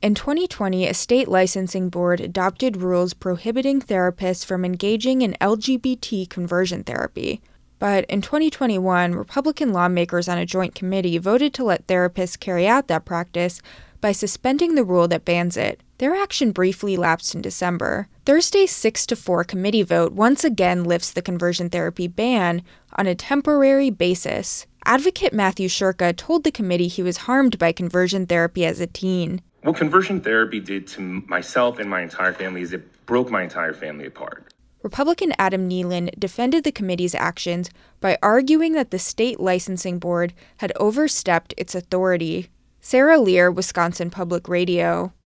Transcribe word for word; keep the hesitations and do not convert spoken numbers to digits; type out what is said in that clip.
In twenty twenty, a state licensing board adopted rules prohibiting therapists from engaging in L G B T conversion therapy. But in twenty twenty-one, Republican lawmakers on a joint committee voted to let therapists carry out that practice by suspending the rule that bans it. Their action briefly lapsed in December. Thursday's six to four committee vote once again lifts the conversion therapy ban on a temporary basis. Advocate Matthew Shurka told the committee he was harmed by conversion therapy as a teen. What conversion therapy did to myself and my entire family is it broke my entire family apart. Republican Adam Nealon defended the committee's actions by arguing that the state licensing board had overstepped its authority. Sarah Lear, Wisconsin Public Radio.